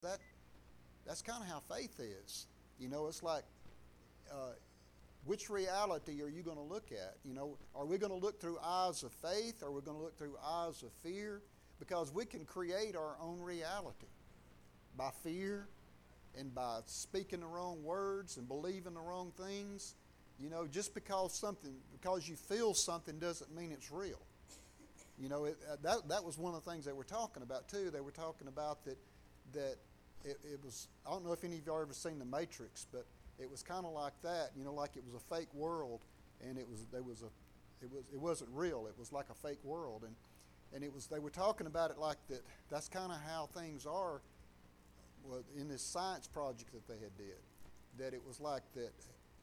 that that's kind of how faith is. It's like, uh, which reality are you going to look at? Are we going to look through eyes of faith, or are we going to look through eyes of fear? Because we can create our own reality by fear and by speaking the wrong words and believing the wrong things. Just because you feel something doesn't mean it's real. That was one of the things they were talking about too. They were talking about that it was. I don't know if any of y'all ever seen The Matrix, but it was kind of like that. Like it was a fake world, and it wasn't real. It was like a fake world, and it was. They were talking about it like that. That's kind of how things are. Well, in this science project that they had did, that it was like that.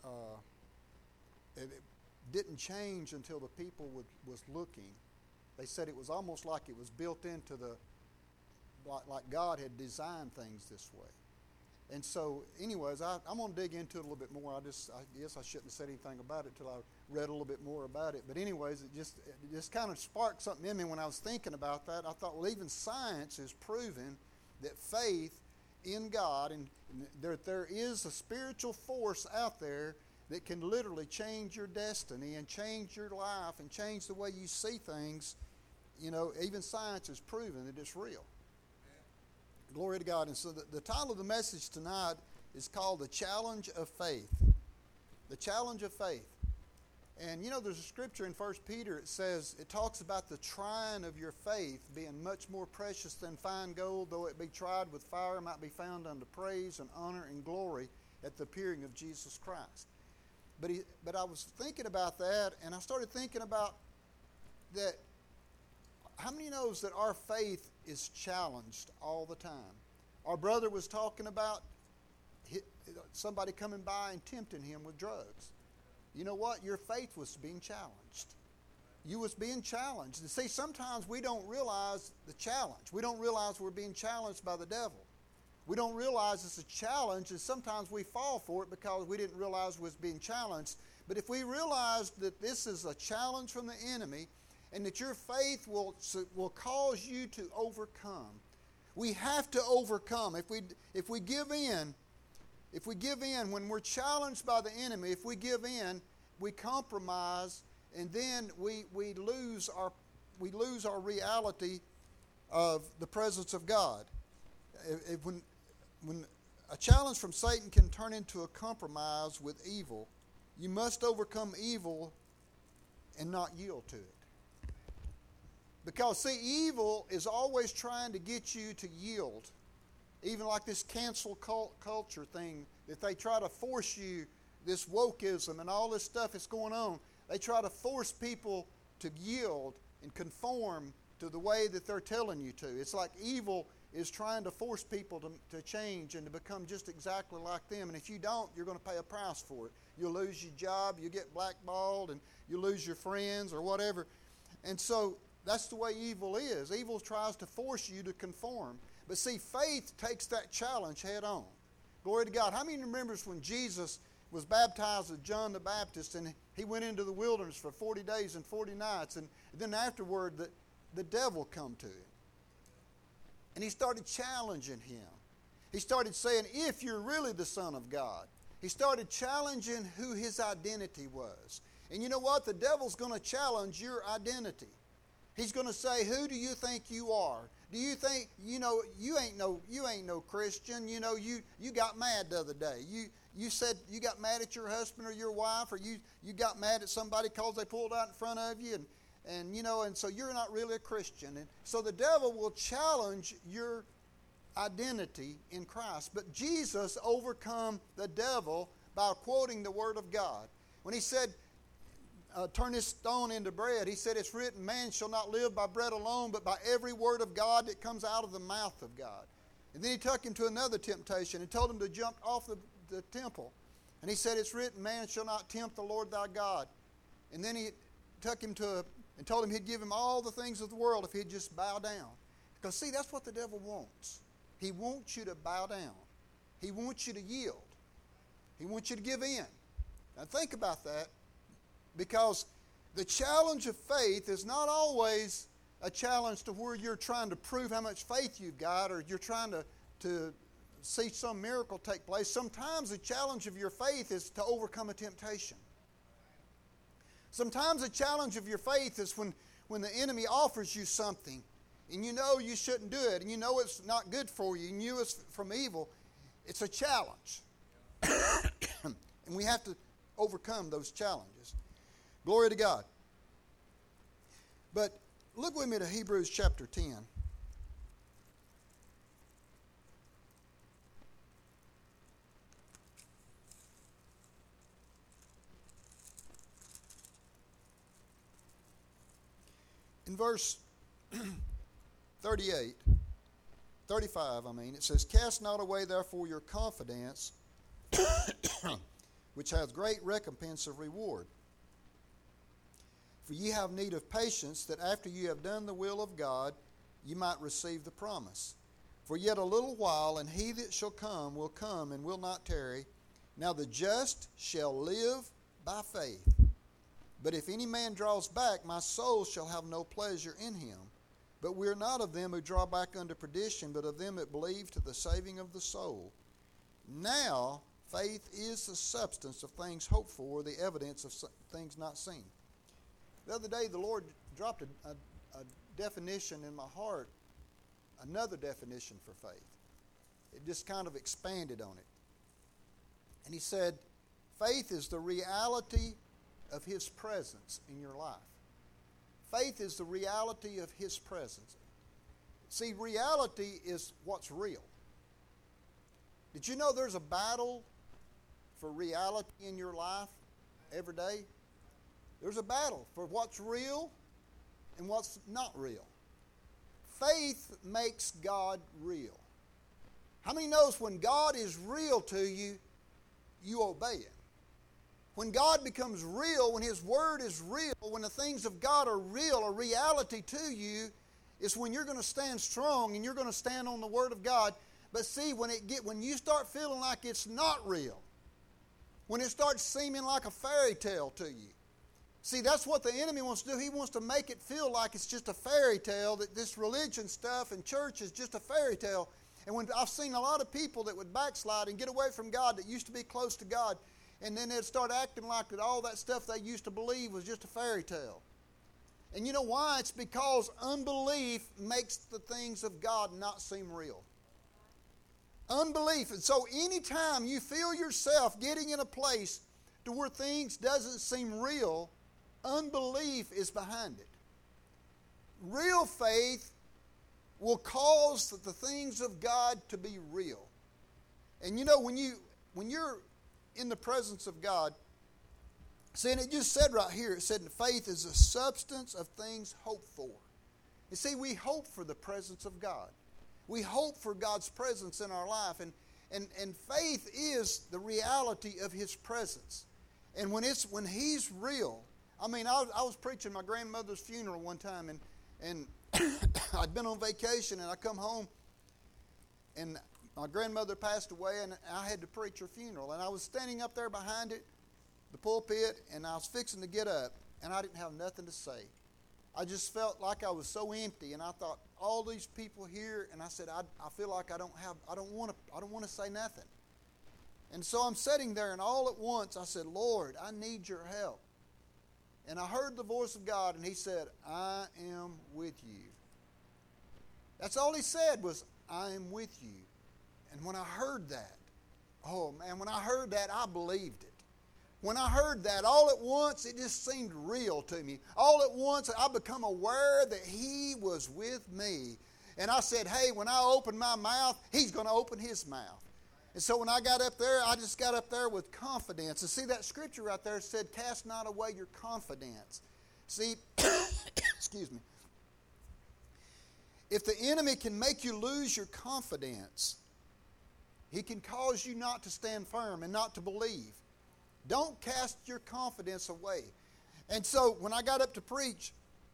It didn't change until the people was looking. They said it was almost like it was built into like God had designed things this way. And so, anyways, I'm going to dig into it a little bit more. I guess I shouldn't have said anything about it till I read a little bit more about it. But anyways, it just kind of sparked something in me when I was thinking about that. I thought, well, even science is proving that faith in God, and there is a spiritual force out there that can literally change your destiny and change your life and change the way you see things. Even science has proven that it's real. Glory to God. And so the title of the message tonight is called The Challenge of Faith. The Challenge of Faith. And there's a scripture in 1 Peter, it talks about the trying of your faith being much more precious than fine gold, though it be tried with fire, might be found unto praise and honor and glory at the appearing of Jesus Christ. But I was thinking about that, and I started thinking about that. How many knows that our faith is challenged all the time? Our brother was talking about somebody coming by and tempting him with drugs. You know what? Your faith was being challenged. You was being challenged. And see, sometimes we don't realize the challenge. We don't realize we're being challenged by the devil. We don't realize it's a challenge, and sometimes we fall for it because we didn't realize we was being challenged. But if we realize that this is a challenge from the enemy, and that your faith will cause you to overcome. We have to overcome. If we give in when we're challenged by the enemy, if we give in, we compromise, and then we lose our reality of the presence of God. When a challenge from Satan can turn into a compromise with evil, you must overcome evil and not yield to it. Because, see, evil is always trying to get you to yield. Even like this cancel culture thing, that they try to force you, this wokeism and all this stuff that's going on, they try to force people to yield and conform to the way that they're telling you to. It's like evil is trying to force people to change and to become just exactly like them. And if you don't, you're going to pay a price for it. You'll lose your job, you get blackballed, and you lose your friends or whatever. And so that's the way evil is. Evil tries to force you to conform. But see, faith takes that challenge head on. Glory to God. How many remembers when Jesus was baptized with John the Baptist, and he went into the wilderness for 40 days and 40 nights, and then afterward the devil come to him. And he started challenging him. He started saying, if you're really the Son of God. He started challenging who his identity was. And you know what? The devil's going to challenge your identity. He's going to say, who do you think you are? Do you think, you ain't no Christian. You got mad the other day. You said you got mad at your husband or your wife, or you got mad at somebody because they pulled out in front of you, and so you're not really a Christian. And so the devil will challenge your identity in Christ. But Jesus overcome the devil by quoting the Word of God. When he said, turn this stone into bread, he said, it's written, man shall not live by bread alone, but by every word of God that comes out of the mouth of God. And then he took him to another temptation and told him to jump off the temple. And he said, it's written, man shall not tempt the Lord thy God. And then he took him and told him he'd give him all the things of the world if he'd just bow down. Because see, that's what the devil wants. He wants you to bow down. He wants you to yield. He wants you to give in. Now think about that, because the challenge of faith is not always a challenge to where you're trying to prove how much faith you've got, or you're trying to see some miracle take place. Sometimes the challenge of your faith is to overcome a temptation. Sometimes the challenge of your faith is when the enemy offers you something and you know you shouldn't do it and you know it's not good for you and you know it's from evil. It's a challenge. And we have to overcome those challenges. Glory to God. But look with me to Hebrews chapter 10. In verse 35, it says, "Cast not away therefore your confidence, which hath great recompense of reward. For ye have need of patience, that after ye have done the will of God, ye might receive the promise. For yet a little while, and he that shall come will come and will not tarry. Now the just shall live by faith. But if any man draws back, my soul shall have no pleasure in him. But we are not of them who draw back unto perdition, but of them that believe to the saving of the soul. Now faith is the substance of things hoped for, the evidence of things not seen." The other day the Lord dropped a definition in my heart, another definition for faith. It just kind of expanded on it. And He said, faith is the reality of His presence in your life. Faith is the reality of His presence. See, reality is what's real. Did you know there's a battle for reality in your life every day? There's a battle for what's real and what's not real. Faith makes God real. How many knows when God is real to you, you obey it? When God becomes real, when His Word is real, when the things of God are real, a reality to you, is when you're going to stand strong and you're going to stand on the Word of God. But see, when you start feeling like it's not real, when it starts seeming like a fairy tale to you, see, that's what the enemy wants to do. He wants to make it feel like it's just a fairy tale, that this religion stuff and church is just a fairy tale. And when I've seen a lot of people that would backslide and get away from God that used to be close to God, and then they'd start acting like that all that stuff they used to believe was just a fairy tale. And you know why? It's because unbelief makes the things of God not seem real. Unbelief. And so anytime you feel yourself getting in a place to where things doesn't seem real, unbelief is behind it. Real faith will cause the things of God to be real. And you know, when you're in the presence of God, see, and it just said right here, it said faith is the substance of things hoped for. You see, we hope for the presence of God. We hope for God's presence in our life. And faith is the reality of His presence. And when He's real, I mean, I was preaching my grandmother's funeral one time, and I'd been on vacation, and I come home, and my grandmother passed away, and I had to preach her funeral. And I was standing up there behind it, the pulpit, and I was fixing to get up, and I didn't have nothing to say. I just felt like I was so empty, and I thought, all these people here, and I said, I feel like I don't want to say nothing. And so I'm sitting there, and all at once I said, Lord, I need your help. And I heard the voice of God, and He said, I am with you. That's all He said was, I am with you. And when I heard that, oh man, when I heard that, I believed it. When I heard that, all at once, it just seemed real to me. All at once, I become aware that He was with me. And I said, hey, when I open my mouth, He's going to open His mouth. And so when I got up there, I just got up there with confidence. And see, that scripture right there said, cast not away your confidence. See, excuse me. If the enemy can make you lose your confidence, he can cause you not to stand firm and not to believe. Don't cast your confidence away. And so when I got up to preach,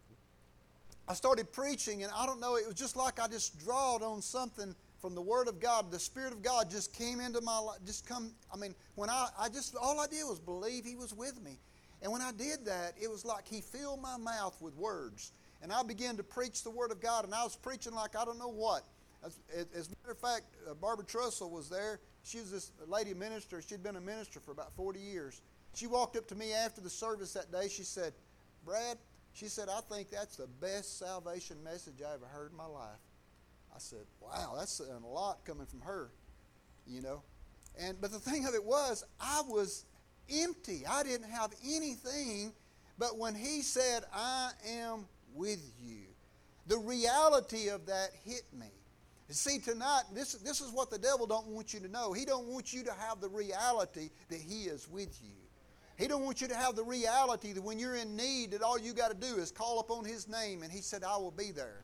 I started preaching, and I don't know, it was just like I just drawed on something from the Word of God. The Spirit of God just came into my life, when I all I did was believe He was with me. And when I did that, it was like He filled my mouth with words. And I began to preach the Word of God, and I was preaching like I don't know what. As a matter of fact, Barbara Trussell was there. She was this lady minister. She'd been a minister for about 40 years. She walked up to me after the service that day. She said, Brad, she said, I think that's the best salvation message I ever heard in my life. I said, wow, that's a lot coming from her, you know. But the thing of it was, I was empty. I didn't have anything. But when he said, I am with you, the reality of that hit me. See, tonight, this is what the devil don't want you to know. He don't want you to have the reality that he is with you. He don't want you to have the reality that when you're in need, that all you got to do is call upon his name, and he said, I will be there.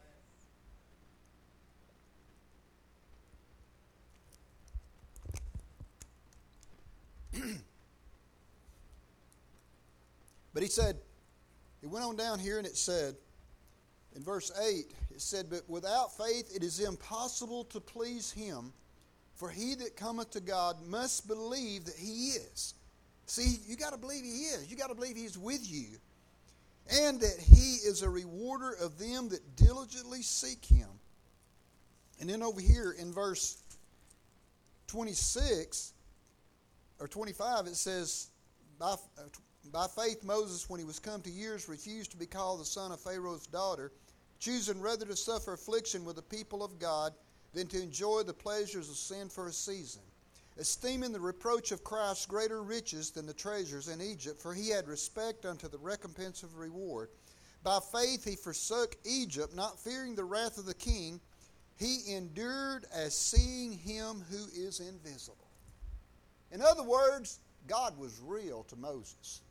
But he said, it went on down here and it said, in verse 8, it said, but without faith it is impossible to please him, for he that cometh to God must believe that he is. See, you got to believe he is. You got to believe he's with you. And that he is a rewarder of them that diligently seek him. And then over here in verse 26 or 25 it says, by faith Moses, when he was come to years, refused to be called the son of Pharaoh's daughter, choosing rather to suffer affliction with the people of God than to enjoy the pleasures of sin for a season, esteeming the reproach of Christ greater riches than the treasures in Egypt, for he had respect unto the recompense of reward. By faith he forsook Egypt, not fearing the wrath of the king. He endured as seeing him who is invisible. In other words, God was real to Moses.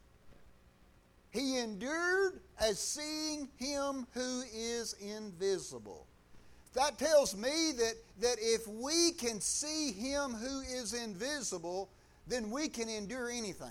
He endured as seeing him who is invisible. That tells me that if we can see him who is invisible, then we can endure anything.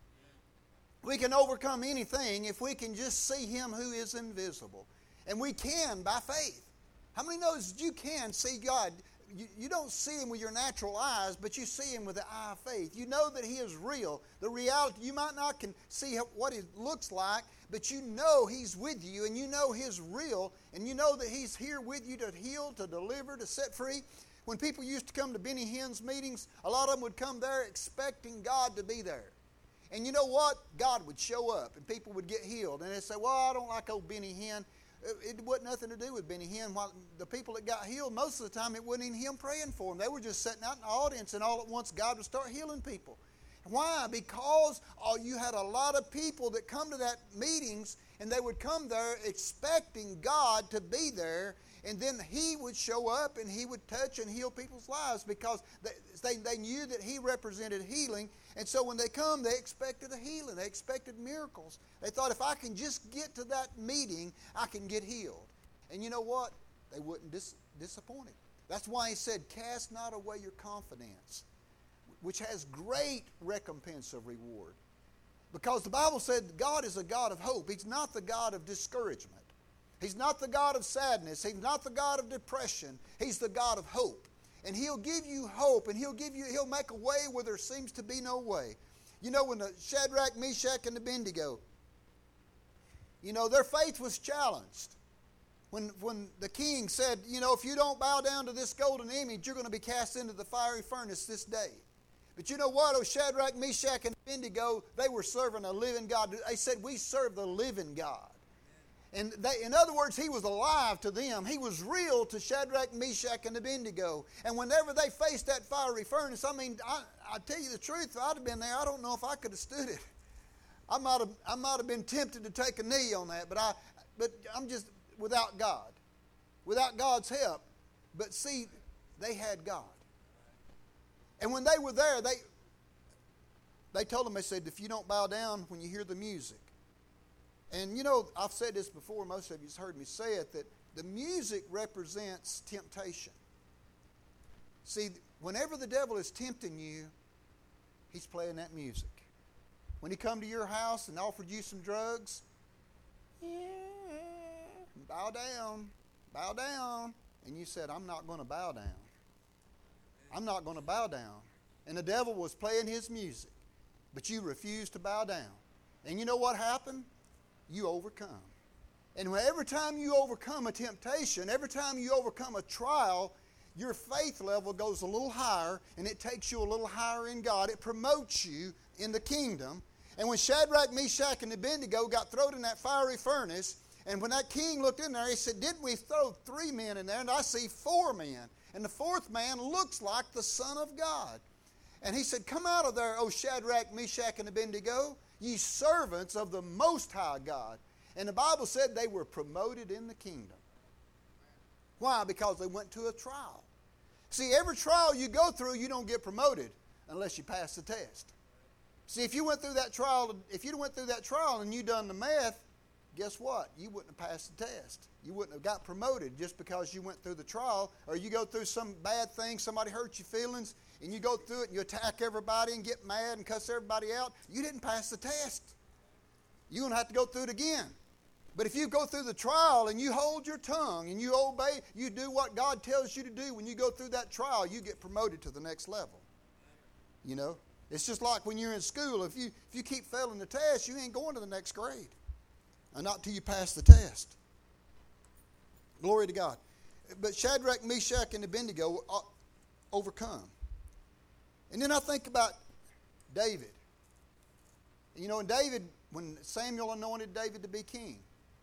We can overcome anything if we can just see him who is invisible. And we can by faith. How many knows that you can see God? You don't see him with your natural eyes, but you see him with the eye of faith. You know that he is real. The reality, you might not can see what he looks like, but you know he's with you, and you know he's real, and you know that he's here with you to heal, to deliver, to set free. When people used to come to Benny Hinn's meetings, a lot of them would come there expecting God to be there. And you know what? God would show up, and people would get healed. And they'd say, well, I don't like old Benny Hinn. It wasn't nothing to do with Benny Hinn. While the people that got healed, most of the time it wasn't even him praying for them. They were just sitting out in the audience, and all at once God would start healing people. Why? Because you had a lot of people that come to that meetings, and they would come there expecting God to be there, and then he would show up and he would touch and heal people's lives because they knew that he represented healing. And so when they come, they expected a healing. They expected miracles. They thought, if I can just get to that meeting, I can get healed. And you know what? They wouldn't disappoint him. That's why he said, cast not away your confidence, which has great recompense of reward. Because the Bible said God is a God of hope. He's not the God of discouragement. He's not the God of sadness. He's not the God of depression. He's the God of hope. And he'll give you hope, and he'll make a way where there seems to be no way. You know, when the Shadrach, Meshach, and Abednego, you know, their faith was challenged. When the king said, you know, if you don't bow down to this golden image, you're going to be cast into the fiery furnace this day. But you know what? Oh, Shadrach, Meshach, and Abednego, they were serving a living God. They said, we serve the living God. And in other words, he was alive to them. He was real to Shadrach, Meshach, and Abednego. And whenever they faced that fiery furnace, I mean, I tell you the truth, if I'd have been there, I don't know if I could have stood it. I might have been tempted to take a knee on that, but I'm just without God, without God's help. But see, they had God. And when they were there, they told them, they said, if you don't bow down when you hear the music. And you know, I've said this before, most of you have heard me say it, that the music represents temptation. See, whenever the devil is tempting you, he's playing that music. When he come to your house and offered you some drugs, bow down. And you said, I'm not going to bow down. I'm not going to bow down. And the devil was playing his music, but you refused to bow down. And you know what happened? You overcome. And every time you overcome a temptation, every time you overcome a trial, your faith level goes a little higher, and it takes you a little higher in God. It promotes you in the kingdom. And when Shadrach, Meshach, and Abednego got thrown in that fiery furnace, and when that king looked in there, he said, "Didn't we throw 3 men in there? And I see 4 men. And the 4th man looks like the Son of God." And he said, "Come out of there, O Shadrach, Meshach, and Abednego, ye servants of the Most High God." And the Bible said they were promoted in the kingdom. Why? Because they went to a trial. See, every trial you go through, you don't get promoted unless you pass the test. See, if you went through that trial, and you done the math, guess what? You wouldn't have passed the test. You wouldn't have got promoted just because you went through the trial, or you go through some bad thing, somebody hurt your feelings, and you go through it and you attack everybody and get mad and cuss everybody out. You didn't pass the test. You're going to have to go through it again. But if you go through the trial and you hold your tongue and you obey, you do what God tells you to do, when you go through that trial, you get promoted to the next level. You know? It's just like when you're in school. If you keep failing the test, you ain't going to the next grade. And not till you pass the test. Glory to God. But Shadrach, Meshach, and Abednego overcome. And then I think about David. You know, and David, when Samuel anointed David to be king,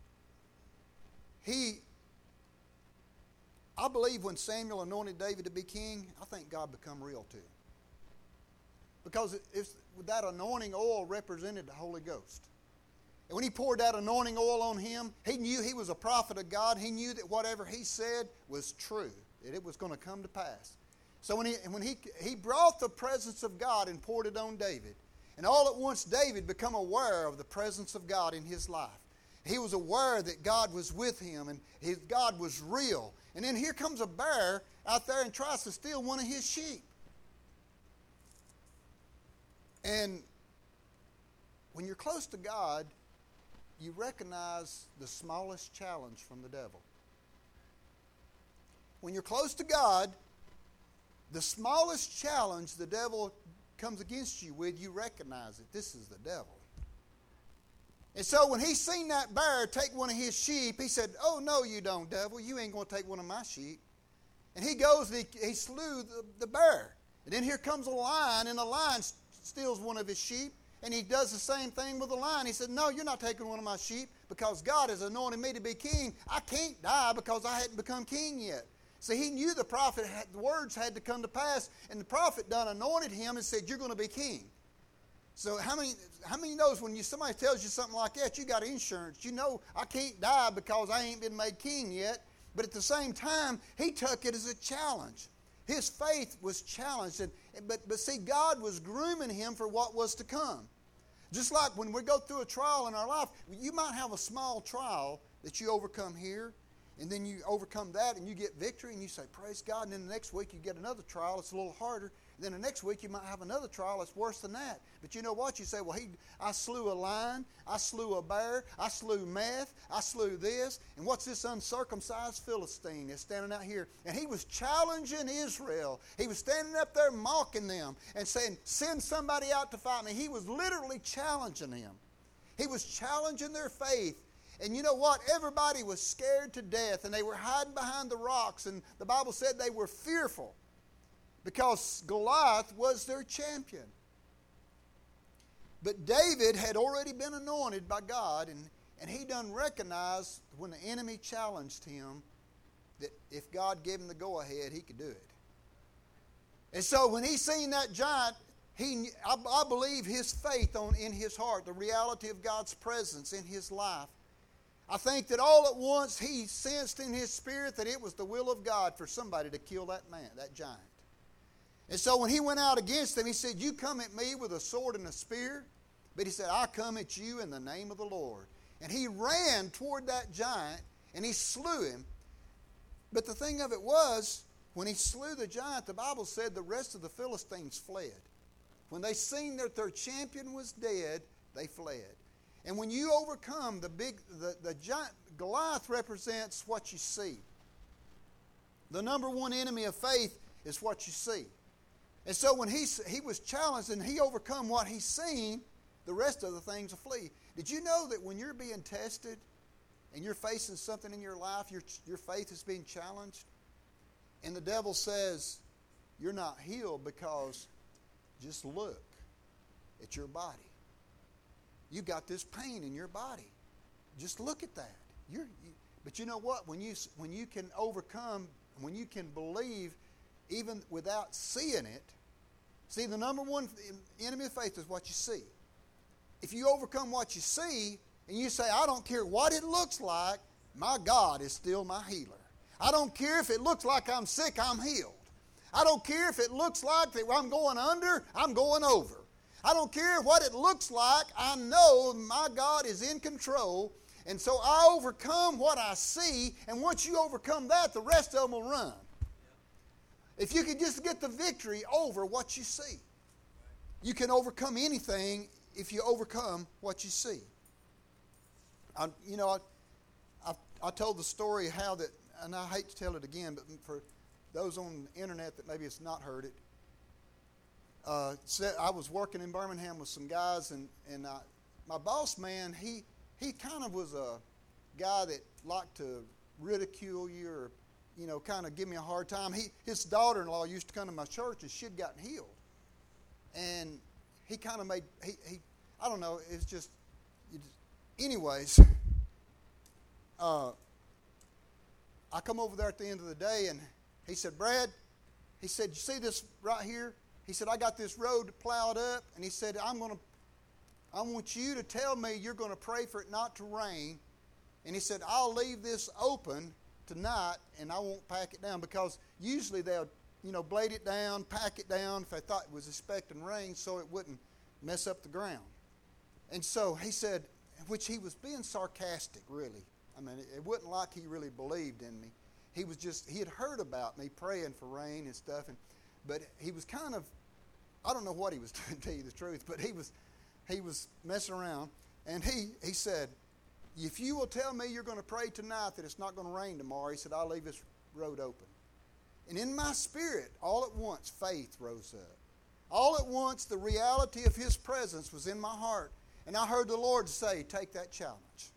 I believe when Samuel anointed David to be king, I think God become real to him. Because that anointing oil represented the Holy Ghost. And when he poured that anointing oil on him, he knew he was a prophet of God. He knew that whatever he said was true, that it was going to come to pass. So when he brought the presence of God and poured it on David, and all at once David became aware of the presence of God in his life. He was aware that God was with him and God was real. And then here comes a bear out there and tries to steal one of his sheep. And when you're close to God, you recognize the smallest challenge from the devil. When you're close to God, the smallest challenge the devil comes against you with, you recognize it. This is the devil. And so when he seen that bear take one of his sheep, he said, "Oh, no, you don't, devil. You ain't going to take one of my sheep." And he goes and he slew the bear. And then here comes a lion, and the lion steals one of his sheep. And he does the same thing with the lion. He said, "No, you're not taking one of my sheep because God has anointed me to be king. I can't die because I hadn't become king yet." See, he knew the words had to come to pass, and the prophet done anointed him and said, "You're going to be king." So how many knows when somebody tells you something like that, you got insurance. You know, I can't die because I ain't been made king yet. But at the same time, he took it as a challenge. His faith was challenged. But see, God was grooming him for what was to come. Just like when we go through a trial in our life, you might have a small trial that you overcome here, and then you overcome that and you get victory and you say, "Praise God." And then the next week you get another trial that's a little harder. And then the next week you might have another trial that's worse than that. But you know what? You say, "Well, I slew a lion, I slew a bear, I slew meth, I slew this. And what's this uncircumcised Philistine that's standing out here?" And he was challenging Israel. He was standing up there mocking them and saying, "Send somebody out to fight me." He was literally challenging them. He was challenging their faith. And you know what? Everybody was scared to death, and they were hiding behind the rocks. And the Bible said they were fearful because Goliath was their champion. But David had already been anointed by God, and he done recognized when the enemy challenged him that if God gave him the go-ahead, he could do it. And so when he seen that giant, I believe his faith in his heart, the reality of God's presence in his life, I think that all at once he sensed in his spirit that it was the will of God for somebody to kill that man, that giant. And so when he went out against him, he said, "You come at me with a sword and a spear." But he said, "I come at you in the name of the Lord." And he ran toward that giant and he slew him. But the thing of it was, when he slew the giant, the Bible said the rest of the Philistines fled. When they seen that their champion was dead, they fled. And when you overcome the giant, Goliath represents what you see. The number one enemy of faith is what you see. And so when he was challenged and he overcome what he seen, the rest of the things will flee. Did you know that when you're being tested, and you're facing something in your life, your faith is being challenged, and the devil says, you're not healed because just look at your body. You got this pain in your body. Just look at that. But you know what? When you can overcome, when you can believe even without seeing it, see, the number one enemy of faith is what you see. If you overcome what you see and you say, I don't care what it looks like, my God is still my healer. I don't care if it looks like I'm sick, I'm healed. I don't care if it looks like that I'm going under, I'm going over. I don't care what it looks like, I know my God is in control, and so I overcome what I see, and once you overcome that, the rest of them will run. If you can just get the victory over what you see. You can overcome anything if you overcome what you see. I told the story how that, and I hate to tell it again, but for those on the internet that maybe has not heard it, I was working in Birmingham with some guys, and my boss man, he kind of was a guy that liked to ridicule you or, kind of give me a hard time. His daughter-in-law used to come to my church, and she'd gotten healed. And he kind of made, I don't know, it's just, anyways, I come over there at the end of the day, and he said, Brad, he said, you see this right here? He said, I got this road plowed up, and he said, I want you to tell me you're going to pray for it not to rain. And he said, I'll leave this open tonight, and I won't pack it down, because usually they'll, blade it down, pack it down if they thought it was expecting rain so it wouldn't mess up the ground. And so he said, which he was being sarcastic, really. I mean, it wasn't like he really believed in me. He had heard about me praying for rain and stuff, but he was kind of, I don't know what he was doing, to tell you the truth, but he was messing around. And he said, if you will tell me you're going to pray tonight that it's not going to rain tomorrow, he said, I'll leave this road open. And in my spirit, all at once, faith rose up. All at once, the reality of His presence was in my heart. And I heard the Lord say, take that challenge.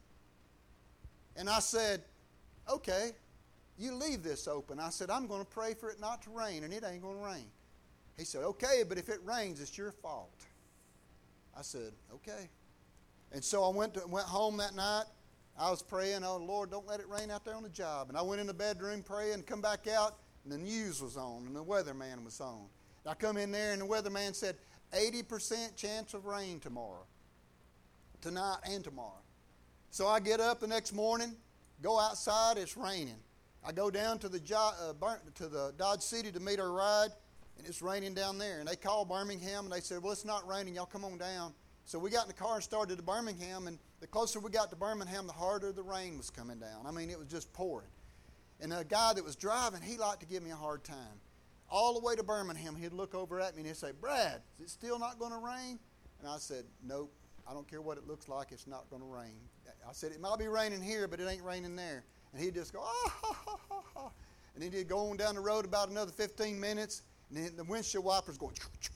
And I said, okay, you leave this open. I said, I'm going to pray for it not to rain, and it ain't going to rain. He said, okay, but if it rains, it's your fault. I said, okay. And so I went home that night. I was praying, oh, Lord, don't let it rain out there on the job. And I went in the bedroom praying, come back out, and the news was on, and the weatherman was on. And I come in there, and the weatherman said, 80% chance of rain tonight and tomorrow. So I get up the next morning, go outside, it's raining. I go down to the Dodge City to meet our ride, and it's raining down there. And they called Birmingham, and they said, well, it's not raining, y'all come on down. So we got in the car and started to Birmingham, and the closer we got to Birmingham, the harder the rain was coming down. I mean, it was just pouring. And the guy that was driving, he liked to give me a hard time. All the way to Birmingham, he'd look over at me and he'd say, Brad, is it still not going to rain? And I said, nope, I don't care what it looks like, it's not going to rain. I said, it might be raining here, but it ain't raining there. And he'd just go, ah, ha, ha, ha, ha. And then he'd go on down the road about another 15 minutes, and then the windshield wipers going,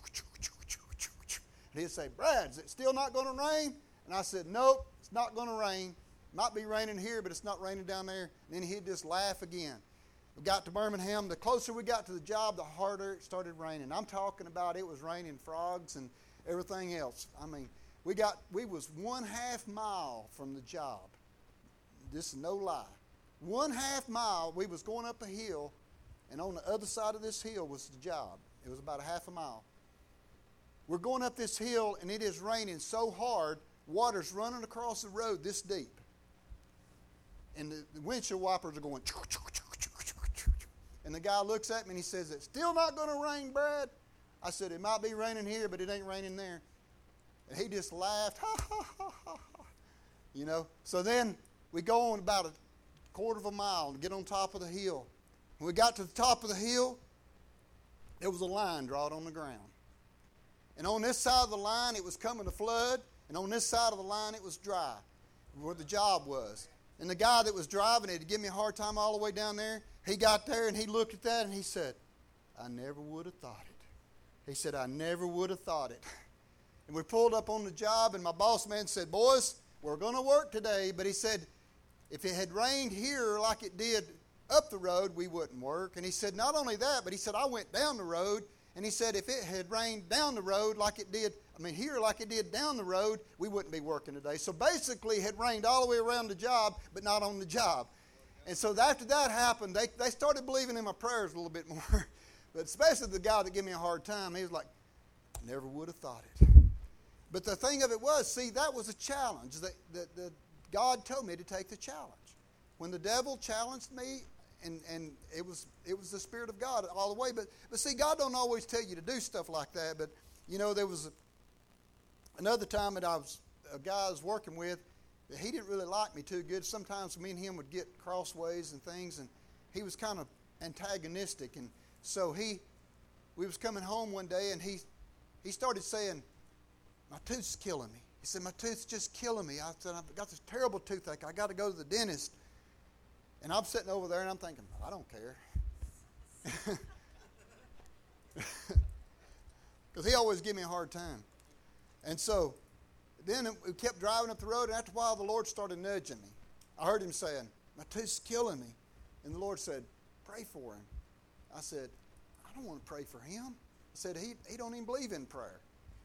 and he'd say, Brad, is it still not going to rain? And I said, nope, it's not going to rain. Might be raining here, but it's not raining down there. And then he'd just laugh again. We got to Birmingham. The closer we got to the job, the harder it started raining. I'm talking about it was raining frogs and everything else. I mean, we was 1/2 mile from the job. This is no lie. 1/2 mile, we was going up a hill, and on the other side of this hill was the job. It was about 1/2 mile. We're going up this hill, and it is raining so hard, water's running across the road this deep. And the windshield wipers are going, and the guy looks at me and he says, it's still not going to rain, Brad? I said, it might be raining here, but it ain't raining there. And he just laughed, ha, ha, ha, ha, ha. So then we go on about 1/4 mile and get on top of the hill. When we got to the top of the hill, there was a line drawn on the ground. And on this side of the line, it was coming to flood, and on this side of the line, it was dry, where the job was. And the guy that was driving it, to give me a hard time all the way down there, he got there and he looked at that and he said, I never would have thought it. He said, I never would have thought it. And we pulled up on the job, and my boss man said, boys, we're going to work today. But he said, if it had rained here like it did up the road, we wouldn't work. And he said, not only that, but he said, I went down the road. And he said, if it had rained down the road like it did, here like it did down the road, we wouldn't be working today. So basically, it had rained all the way around the job, but not on the job. And so after that happened, they started believing in my prayers a little bit more. But especially the guy that gave me a hard time, he was like, never would have thought it. But the thing of it was, see, that was a challenge. That God told me to take the challenge. When the devil challenged me, and it was the Spirit of God all the way. But see, God don't always tell you to do stuff like that. But, there was another time that a guy I was working with, that he didn't really like me too good. Sometimes me and him would get crossways and things, and he was kind of antagonistic. And so we was coming home one day, and he started saying, my tooth's killing me. He said, my tooth's just killing me. I said, I've got this terrible toothache. I got to go to the dentist. And I'm sitting over there and I'm thinking, I don't care. Because he always gave me a hard time. And so then we kept driving up the road, and after a while the Lord started nudging me. I heard him saying, my tooth's killing me. And the Lord said, pray for him. I said, I don't want to pray for him. I said, he don't even believe in prayer.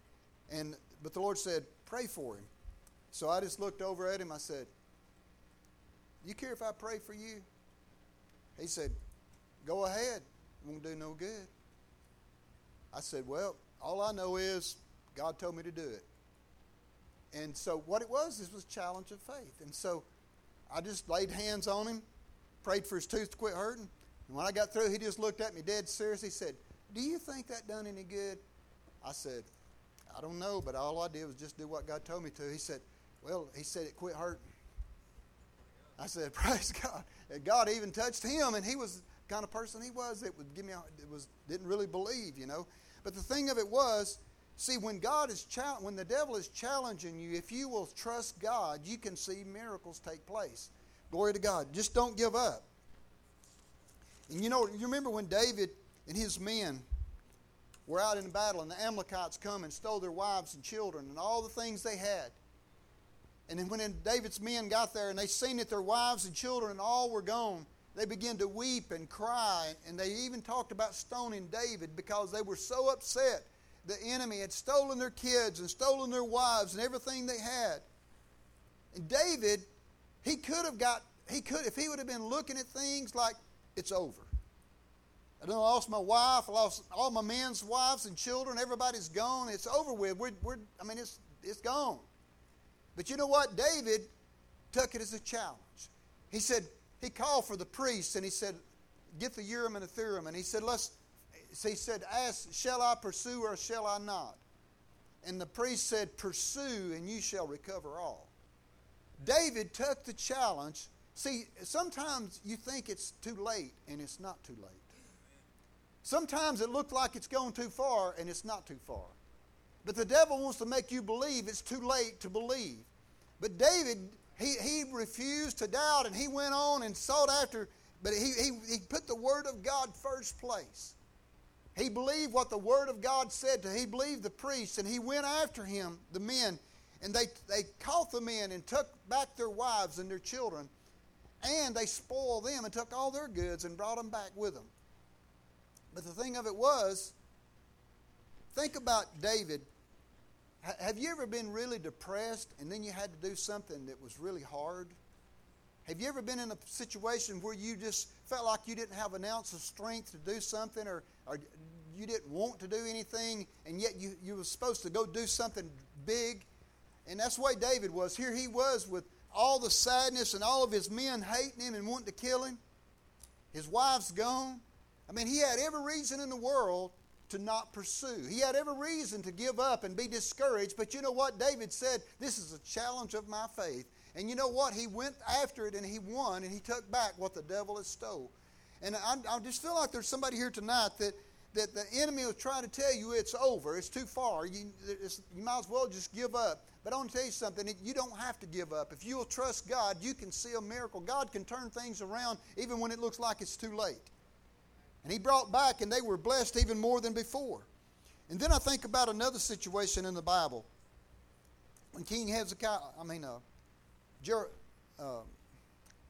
But the Lord said, pray for him. So I just looked over at him. I said, you care if I pray for you? He said, go ahead. It won't do no good. I said, well, all I know is God told me to do it. And so what it was, this was a challenge of faith. And so I just laid hands on him, prayed for his tooth to quit hurting. And when I got through, he just looked at me dead serious. He said, do you think that done any good? I said, I don't know, but all I did was just do what God told me to. He said, it quit hurting. I said, praise God. And God even touched him, and he was the kind of person he was that would didn't really believe, But the thing of it was, see, when the devil is challenging you, if you will trust God, you can see miracles take place. Glory to God. Just don't give up. And you remember when David and his men were out in battle, and the Amalekites come and stole their wives and children and all the things they had. And then when David's men got there and they seen that their wives and children and all were gone, they began to weep and cry. And they even talked about stoning David because they were so upset. The enemy had stolen their kids and stolen their wives and everything they had. And David, if he would have been looking at things like, it's over. I lost my wife, I lost all my men's wives and children, everybody's gone, it's over with. It's gone. But you know what? David took it as a challenge. He called for the priests and he said, get the Urim and the Thummim. And he said, ask, shall I pursue or shall I not? And the priest said, pursue and you shall recover all. David took the challenge. See, sometimes you think it's too late and it's not too late. Sometimes it looks like it's gone too far and it's not too far. But the devil wants to make you believe it's too late to believe. But David, he refused to doubt, and he went on and sought after, but he put the Word of God first place. He believed what the Word of God said to him. He believed the priests, and he went after him, the men, and they caught the men and took back their wives and their children, and they spoiled them and took all their goods and brought them back with them. But the thing of it was, think about David. Have you ever been really depressed and then you had to do something that was really hard? Have you ever been in a situation where you just felt like you didn't have an ounce of strength to do something, or you didn't want to do anything, and yet you were supposed to go do something big? And that's the way David was. Here he was with all the sadness and all of his men hating him and wanting to kill him. His wife's gone. He had every reason in the world to not pursue. He had every reason to give up and be discouraged. But you know what? David said, this is a challenge of my faith. And you know what? He went after it and he won, and he took back what the devil had stole. And I just feel like there's somebody here tonight that the enemy was trying to tell you it's over, it's too far, you might as well just give up. But I want to tell you something, you don't have to give up. If you will trust God, you can see a miracle. God can turn things around even when it looks like it's too late. And he brought back, and they were blessed even more than before. And then I think about another situation in the Bible. When King Hezekiah,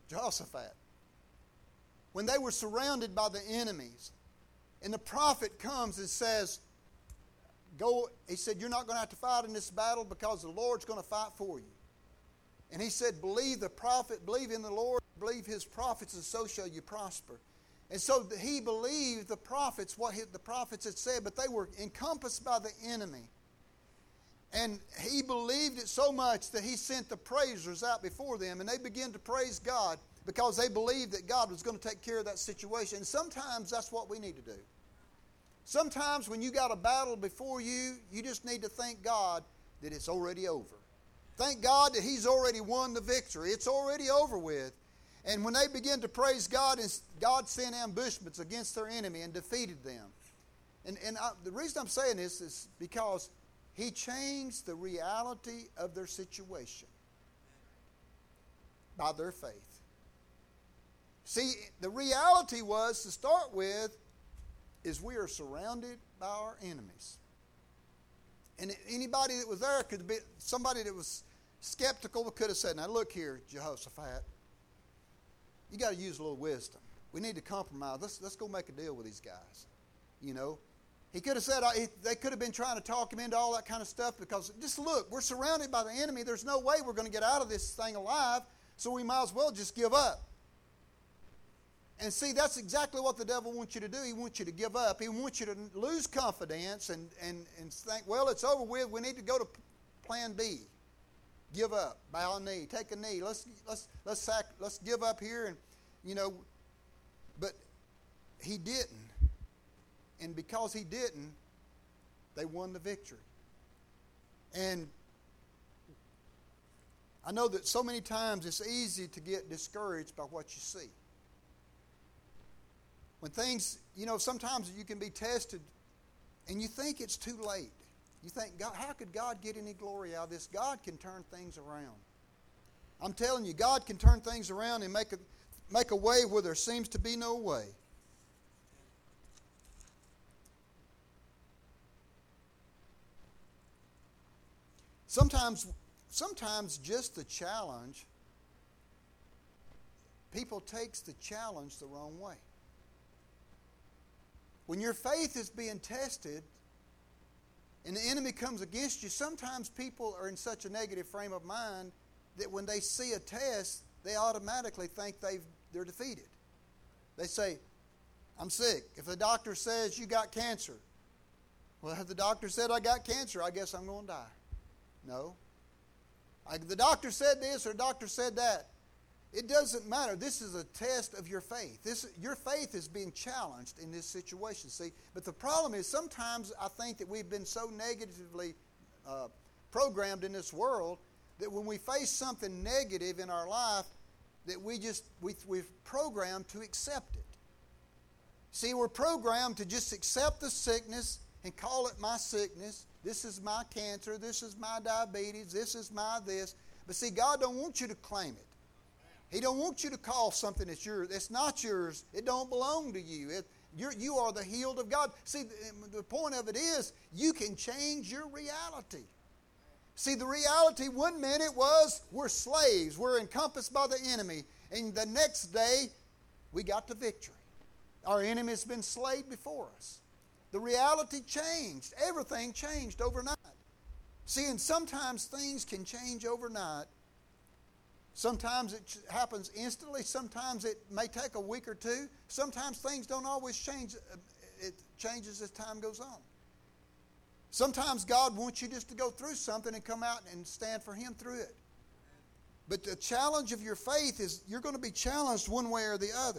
Jehoshaphat. When they were surrounded by the enemies, and the prophet comes and says, go, he said, you're not going to have to fight in this battle because the Lord's going to fight for you. And he said, believe the prophet, believe in the Lord, believe his prophets, and so shall you prosper. And so he believed the prophets, what the prophets had said, but they were encompassed by the enemy. And he believed it so much that he sent the praisers out before them, and they began to praise God because they believed that God was going to take care of that situation. And sometimes that's what we need to do. Sometimes when you got a battle before you, you just need to thank God that it's already over. Thank God that He's already won the victory. It's already over with. And when they began to praise God, God sent ambushments against their enemy and defeated them. And the reason I'm saying this is because He changed the reality of their situation by their faith. See, the reality was, to start with, is we are surrounded by our enemies. And anybody that was there could be somebody that was skeptical could have said, now look here, Jehoshaphat, you got to use a little wisdom. We need to compromise. Let's go make a deal with these guys. You know, he could have said, they could have been trying to talk him into all that kind of stuff because just look, we're surrounded by the enemy. There's no way we're going to get out of this thing alive, so we might as well just give up. And see, that's exactly what the devil wants you to do. He wants you to give up. He wants you to lose confidence and think, well, it's over with. We need to go to plan B. Give up. Bow a knee. Take a knee. Let's give up here. And, you know, but he didn't. And because he didn't, they won the victory. And I know that so many times it's easy to get discouraged by what you see. When things, you know, sometimes you can be tested and you think it's too late. You think, God, how could God get any glory out of this? God can turn things around. I'm telling you, God can turn things around and make a way where there seems to be no way. Sometimes just the challenge, people takes the challenge the wrong way. When your faith is being tested and the enemy comes against you, sometimes people are in such a negative frame of mind that when they see a test, they automatically think they're defeated. They say, I'm sick. If the doctor says you got cancer, well, if the doctor said I got cancer, I guess I'm going to die. No. The doctor said this or the doctor said that. It doesn't matter. This is a test of your faith. Your faith is being challenged in this situation. See, but the problem is sometimes I think that we've been so negatively programmed in this world that when we face something negative in our life, that we're programmed to accept it. See, we're programmed to just accept the sickness and call it my sickness. This is my cancer. This is my diabetes. This is my this. But see, God don't want you to claim it. He don't want you to call something that's yours. It's not yours. It don't belong to you. You are the healed of God. See, the point of it is you can change your reality. See, the reality one minute was we're slaves. We're encompassed by the enemy. And the next day, we got the victory. Our enemy has been slayed before us. The reality changed. Everything changed overnight. See, and sometimes things can change overnight. Sometimes it happens instantly. Sometimes it may take a week or two. Sometimes things don't always change. It changes as time goes on. Sometimes God wants you just to go through something and come out and stand for Him through it. But the challenge of your faith is you're going to be challenged one way or the other.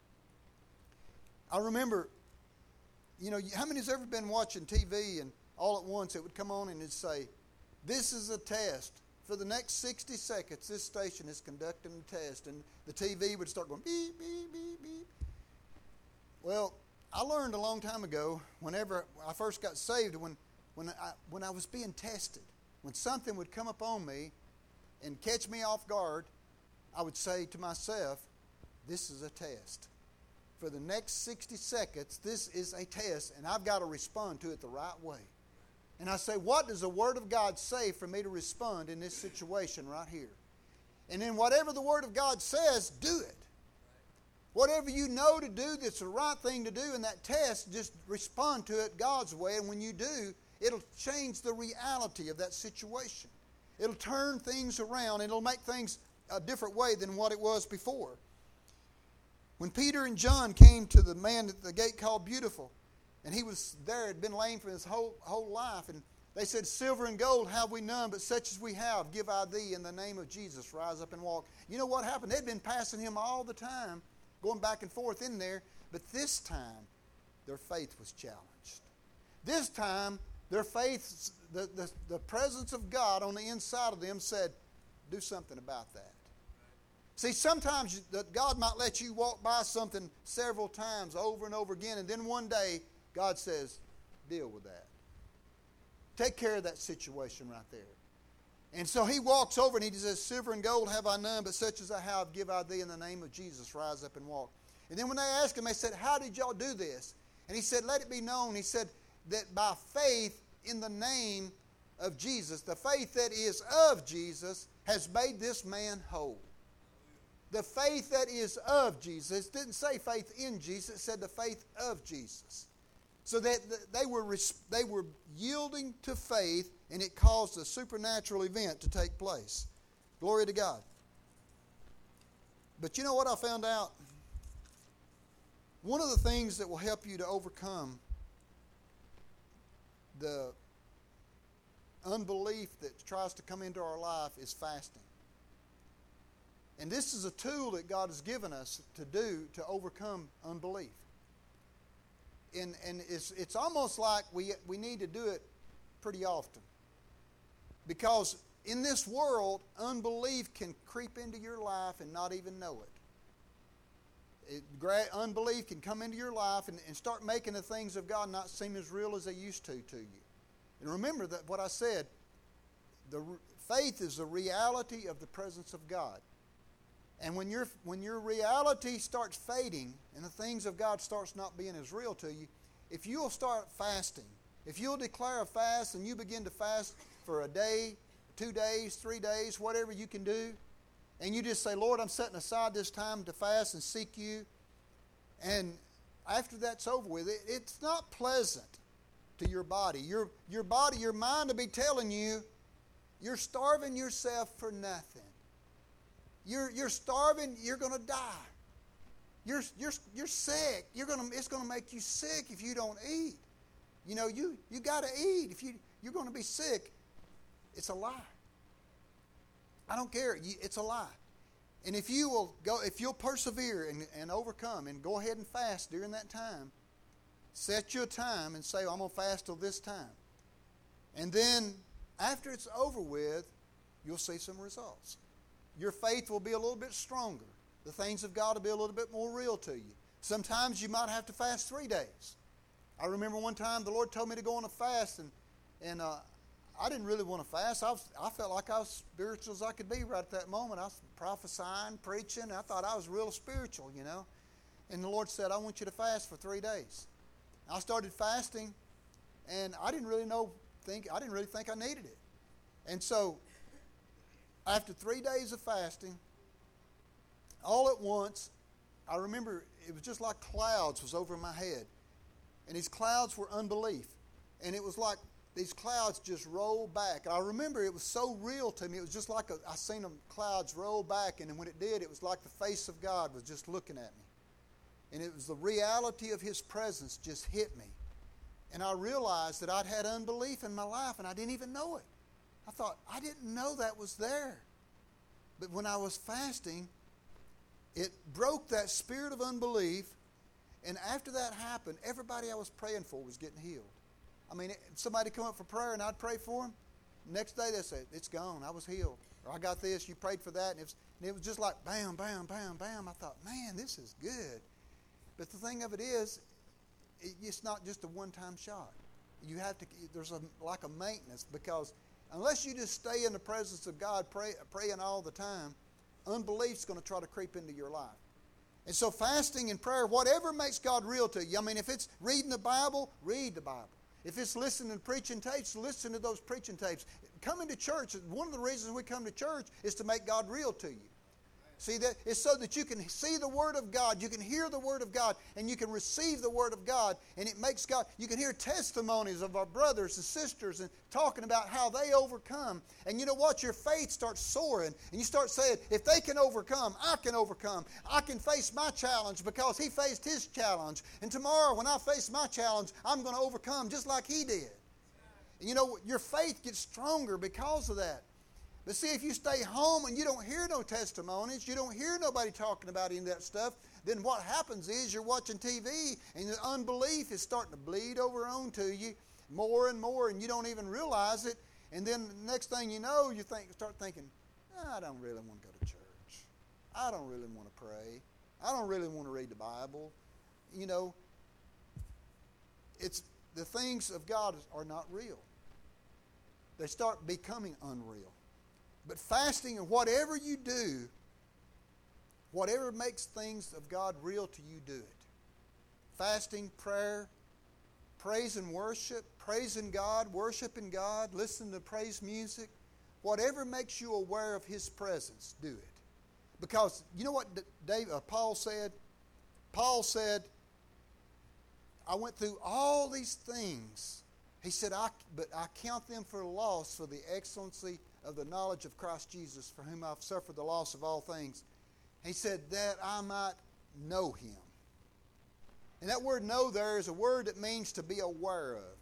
I remember, you know, how many has ever been watching TV and all at once it would come on and it'd say, this is a test. For the next 60 seconds, this station is conducting a test. And the TV would start going beep, beep, beep, beep. Well, I learned a long time ago, whenever I first got saved, when I was being tested, when something would come upon me and catch me off guard, I would say to myself, this is a test. For the next 60 seconds, this is a test, and I've got to respond to it the right way. And I say, what does the Word of God say for me to respond in this situation right here? And then whatever the Word of God says, do it. Whatever you know to do that's the right thing to do in that test, just respond to it God's way. And when you do, it'll change the reality of that situation. It'll turn things around. It'll make things a different way than what it was before. When Peter and John came to the man at the gate called Beautiful, and he was there, had been lame for his whole life, and they said, silver and gold have we none, but such as we have, give I thee in the name of Jesus. Rise up and walk. You know what happened? They'd been passing him all the time, going back and forth in there, but this time, their faith was challenged. This time, their faith, the presence of God on the inside of them said, do something about that. See, sometimes God might let you walk by something several times over and over again, and then one day, God says, deal with that. Take care of that situation right there. And so he walks over and he says, silver and gold have I none, but such as I have give I thee in the name of Jesus. Rise up and walk. And then when they asked him, they said, how did y'all do this? And he said, let it be known. He said that by faith in the name of Jesus, the faith that is of Jesus, has made this man whole. The faith that is of Jesus. It didn't say faith in Jesus. It said the faith of Jesus. So that they were yielding to faith, and it caused a supernatural event to take place. Glory to God. But you know what I found out? One of the things that will help you to overcome the unbelief that tries to come into our life is fasting. And this is a tool that God has given us to do to overcome unbelief. And it's almost like we need to do it pretty often. Because in this world, unbelief can creep into your life and not even know it. Unbelief can come into your life and start making the things of God not seem as real as they used to you. And remember that what I said, faith is the reality of the presence of God. And when your reality starts fading and the things of God starts not being as real to you, if you'll start fasting, if you'll declare a fast and you begin to fast for a day, 2 days, 3 days, whatever you can do, and you just say, Lord, I'm setting aside this time to fast and seek you, and after that's over with, it's not pleasant to your body. Your body, your mind will be telling you, you're starving yourself for nothing. You're starving. You're going to die. You're sick. It's going to make you sick if you don't eat. You know, you got to eat. If you're going to be sick, it's a lie. I don't care. It's a lie. And if you'll persevere and overcome and go ahead and fast during that time, set your time and say, I'm going to fast till this time. And then after it's over with, you'll see some results. Your faith will be a little bit stronger. The things of God will be a little bit more real to you. Sometimes you might have to fast 3 days. I remember one time the Lord told me to go on a fast, and I didn't really want to fast. I felt like I was spiritual as I could be right at that moment. I was prophesying, preaching. I thought I was real spiritual, you know. And the Lord said, I want you to fast for 3 days. I started fasting, and I didn't really think I needed it. And so after 3 days of fasting, all at once, I remember it was just like clouds was over my head. And these clouds were unbelief. And it was like these clouds just rolled back. I remember it was so real to me. It was just like I seen them clouds roll back. And then when it did, it was like the face of God was just looking at me. And it was the reality of His presence just hit me. And I realized that I'd had unbelief in my life and I didn't even know it. I thought, I didn't know that was there. But when I was fasting, it broke that spirit of unbelief. And after that happened, everybody I was praying for was getting healed. I mean, somebody come up for prayer and I'd pray for them. Next day they'd say, it's gone, I was healed. Or I got this, you prayed for that. And it was just like bam, bam, bam, bam. I thought, man, this is good. But the thing of it is, it's not just a one-time shot. You have to, there's like a maintenance, because unless you just stay in the presence of God praying all the time, unbelief's going to try to creep into your life. And so fasting and prayer, whatever makes God real to you. I mean, if it's reading the Bible, read the Bible. If it's listening to preaching tapes, listen to those preaching tapes. Coming to church, one of the reasons we come to church is to make God real to you. See, that it's so that you can see the Word of God, you can hear the Word of God, and you can receive the Word of God, and it makes God, you can hear testimonies of our brothers and sisters and talking about how they overcome. And you know what? Your faith starts soaring, and you start saying, if they can overcome, I can overcome. I can face my challenge because he faced his challenge. And tomorrow when I face my challenge, I'm going to overcome just like he did. And you know, your faith gets stronger because of that. But see, if you stay home and you don't hear no testimonies, you don't hear nobody talking about any of that stuff, then what happens is you're watching TV and the unbelief is starting to bleed over onto you more and more, and you don't even realize it. And then the next thing you know, you start thinking, I don't really want to go to church. I don't really want to pray. I don't really want to read the Bible. You know, it's the things of God are not real. They start becoming unreal. But fasting and whatever you do, whatever makes things of God real to you, do it. Fasting, prayer, praise and worship, praising God, worshiping God, listening to praise music. Whatever makes you aware of His presence, do it. Because you know what Paul said? Paul said, I went through all these things. He said, but I count them for loss for the excellency of the knowledge of Christ Jesus, for whom I've suffered the loss of all things. He said, that I might know Him. And that word know there is a word that means to be aware of.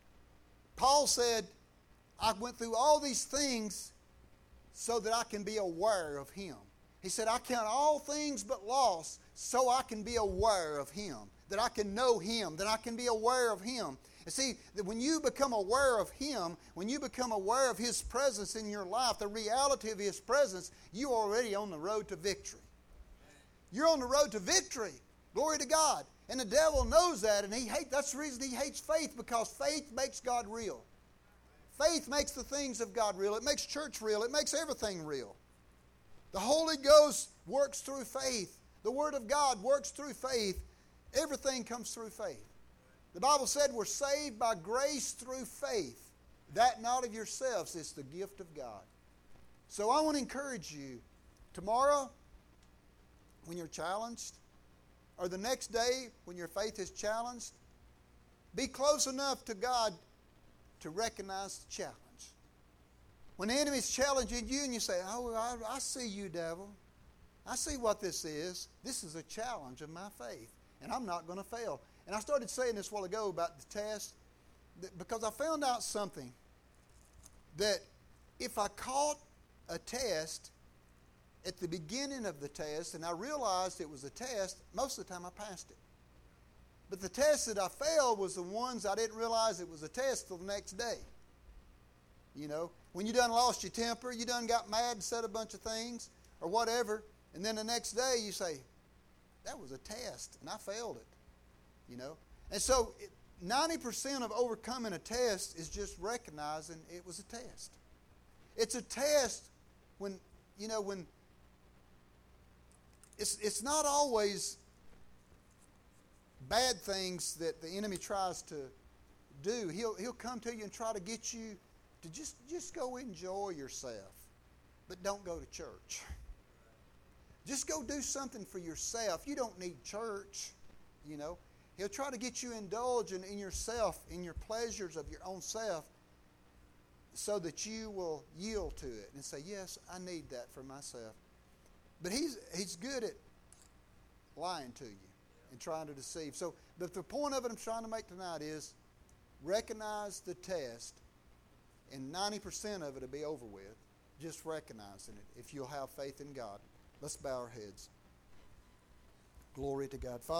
Paul said, I went through all these things so that I can be aware of Him. He said, I count all things but loss so I can be aware of Him, that I can know Him, that I can be aware of Him. And see, that when you become aware of Him, when you become aware of His presence in your life, the reality of His presence, you're already on the road to victory. You're on the road to victory. Glory to God. And the devil knows that, and that's the reason he hates faith, because faith makes God real. Faith makes the things of God real. It makes church real. It makes everything real. The Holy Ghost works through faith. The Word of God works through faith. Everything comes through faith. The Bible said we're saved by grace through faith. That not of yourselves, it's the gift of God. So I want to encourage you, tomorrow, when you're challenged, or the next day when your faith is challenged, be close enough to God to recognize the challenge. When the enemy's challenging you and you say, oh, I see you, devil. I see what this is. This is a challenge of my faith, and I'm not going to fail. And I started saying this a while ago about the test, because I found out something, that if I caught a test at the beginning of the test and I realized it was a test, most of the time I passed it. But the tests that I failed was the ones I didn't realize it was a test till the next day. You know, when you done lost your temper, you done got mad and said a bunch of things or whatever, and then the next day you say, that was a test and I failed it. You know, and so 90% of overcoming a test is just recognizing it was a test. It's a test when it's not always bad things that the enemy tries to do. He'll come to you and try to get you to just go enjoy yourself, but don't go to church. Just go do something for yourself. You don't need church, you know. He'll try to get you indulging in yourself, in your pleasures of your own self, so that you will yield to it and say, yes, I need that for myself. But he's good at lying to you and trying to deceive. So the point of it I'm trying to make tonight is recognize the test, and 90% of it will be over with, just recognizing it, if you'll have faith in God. Let's bow our heads. Glory to God. Father,